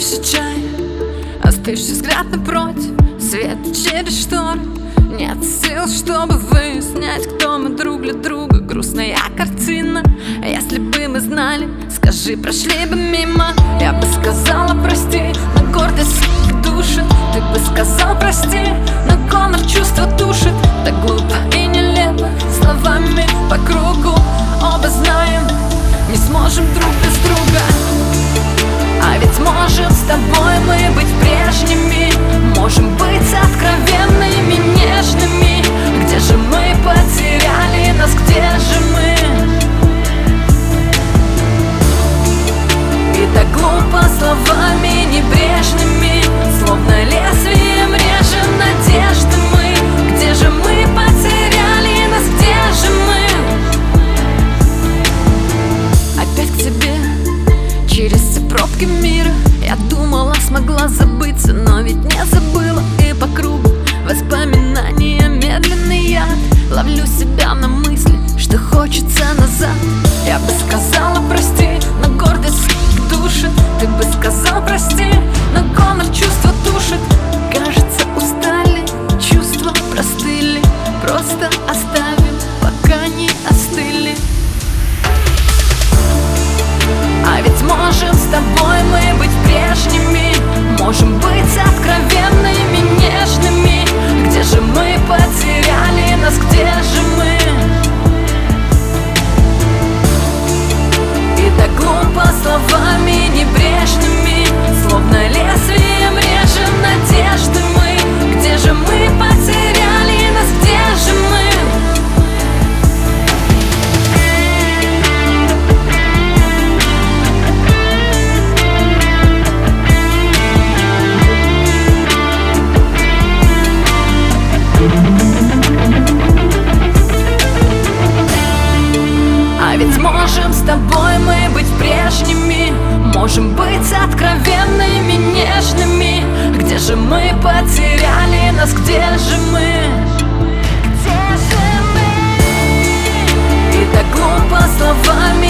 Остывший чай, остывший взгляд напротив, свет через шторы. Нет сил, чтобы выяснять, кто мы друг для друга. Грустная картина. Если бы мы знали, скажи, прошли бы мимо. Я бы сказала прости, но гордость душит. Ты бы сказал прости, но гонор чувства душит. Так глупо и нелепо, словами по кругу. Оба знаем, не сможем друг без друга. А ведь можем с тобой мы быть прежними. Можем быть откровенными, нежными. Где же мы потеряли нас, где же мы? И так глупо словами небрежными, словно лезвием режем надежды мы. Где же мы потеряли нас, где же мы? Опять к тебе, через все пробки мира. Я думала, смогла забыться, но ведь не забыла. И по кругу воспоминания медленный яд. Ловлю себя на мысли, что хочется назад. Я бы сказала прости, но гордость душит. Ты бы сказал прости, но гонор чувства душит. Кажется, устали, чувства простыли. Просто оставим, пока не остыли. А ведь можем с тобой мы быть прежними. Можем быть откровенными, нежными. Где же мы потеряли нас, где же мы? И так глупо словами небрежными, словно лезвием режем надежды мы. Где же мы потеряли нас, где же мы? А ведь можем с тобой мы быть прежними. Можем быть откровенными, нежными. Где же мы потеряли нас, где же мы? Где же мы? И так глупо словами